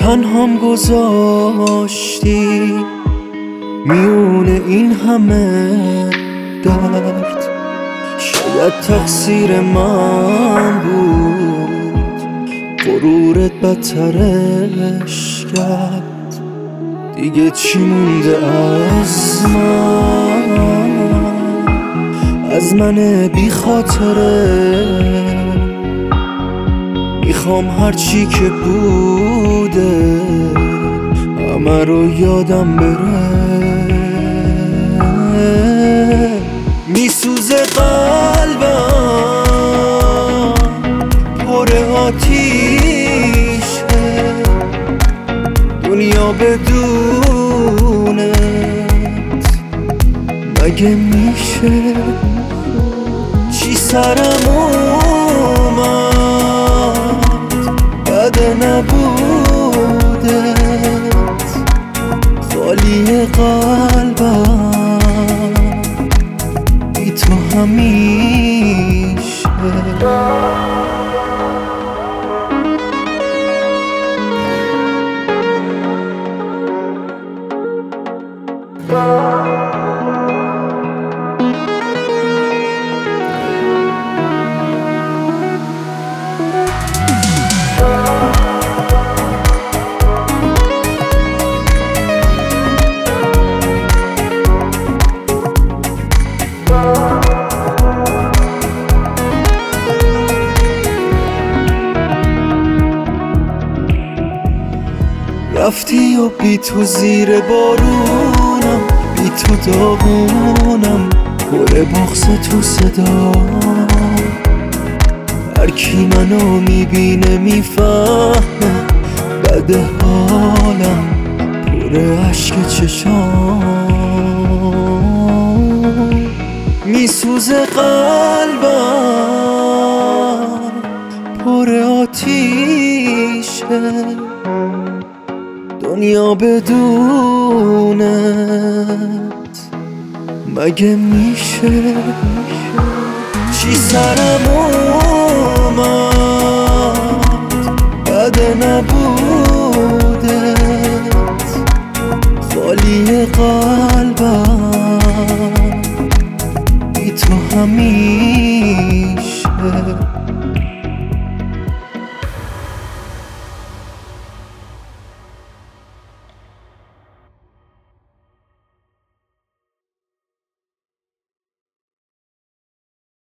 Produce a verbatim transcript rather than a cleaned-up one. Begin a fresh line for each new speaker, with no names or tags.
تنهام گذاشتی میونه این همه درد. شاید تقصیر من بود، غرورت بدترش کرد. دیگه چی مونده از من، از من بی خاطره. میخوام هرچی که بوده همه رو یادم بره. میسوزه قلبم، پر آتیشه، دنیا بدونت مگه میشه؟ چی سرم اومد بده نبودت، خالی قلبم بی تو همیشه. رفتی و بی تو زیر بارونم، بی تو داغونم، پر بغض تو صدا. هر کی منو میبینه میفهمه بد حالم، پر عشق چشام. میسوزه قلبم، پر آتیشه، دنیا بدونت مگه میشه؟ چی سرم اومد بده نبودت، خالی قلبم بی تو همیشه.